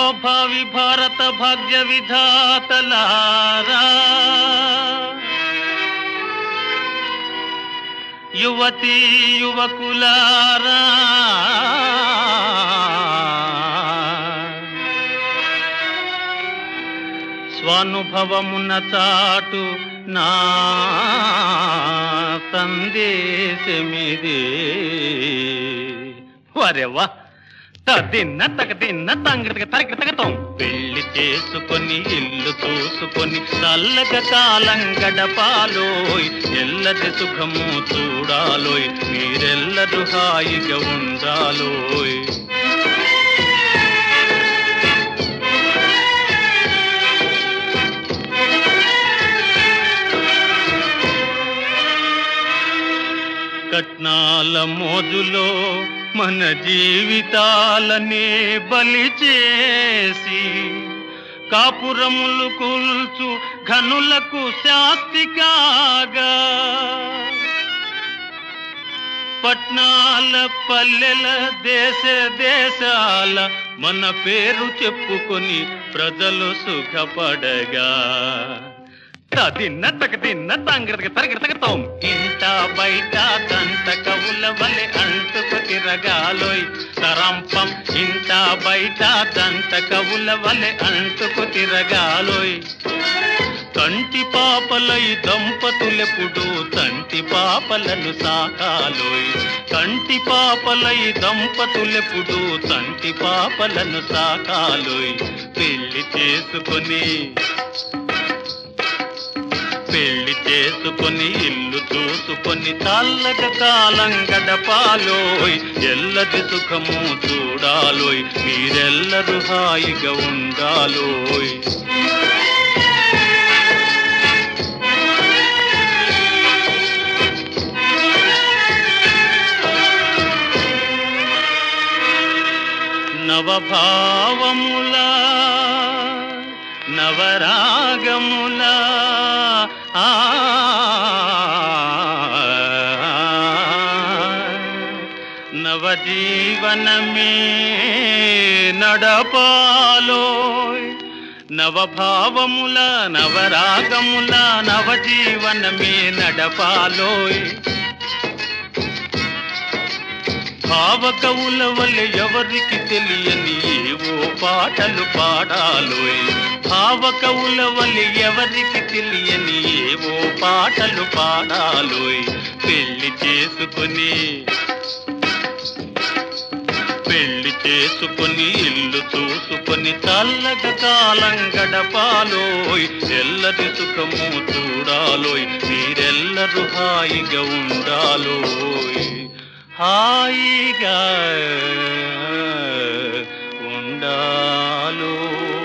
భావి భారత భాగ్య విధాతలారా, యువతీ యువకులారా, స్వానుభవమున చాటు నా సందేశమిదే. వరెవ్వా తిన్న తగ తిన్న తంగిడతగ తరగతగతం. పెళ్లి చేసుకొని ఇల్లు చూసుకొని చల్లగా కాలం గడపాలోయ్, ఎల్లది సుఖము చూడాలోయ్, మీరెల్లరూ హాయిగా ఉండాలోయ్. కట్నాల మోజులో మన జీవితాలనే బలి చేసి, కాపురములు కూల్చు ఘనులకు శాస్తి కాగా, పట్నాల పల్లెల దేశ దేశాల మన పేరు చెప్పుకొని ప్రజలు సుఖపడగా, తిన్న తగ తిన్న తంగిడతగ తరగతగతాం. ఇంట బయట దంత కవుల వలె అంటుకు తిరగాలోయ్ తరంపం. ఇంట బయట దంత కవుల వలె అంటుకు తిరగాలోయ్. కంటి పాపలై దంపతులెప్పుడు తంటి పాపలను సాకాలోయ్. కంటి పాపలై దంపతులెప్పుడు తంటి పాపలను సాకాలోయ్. పెళ్లి చేసుకొని ఇల్లు చూసుకొని చల్లగా కాలం గడపాలోయ్, ఎల్లది సుఖము చూడాలోయ్, మీరెల్లరూ హాయిగా ఉండాలోయ్. నవభావములా నవరాగములా నవజీవనమే నడపాలోయ్. నవభావముల నవరాగముల నవజీవనమే నడపాలోయ్. భావకవుల వల్లే ఎవరికి తెలియని ఏవో పాటలు పాడాలోయ్. భావకవుల వల్లే ఎవరికి తెలియని ఏవో పాటలు పాడాలోయ్. పెళ్లి చేసుకొని ఇల్లు చూసుకొని చల్లగా కాలం గడపాలోయ్, ఎల్లది సుఖము చూడాలోయ్, మీరెల్లరూ హాయిగా ఉండాలోయ్. హాయిగా ఉండాలో.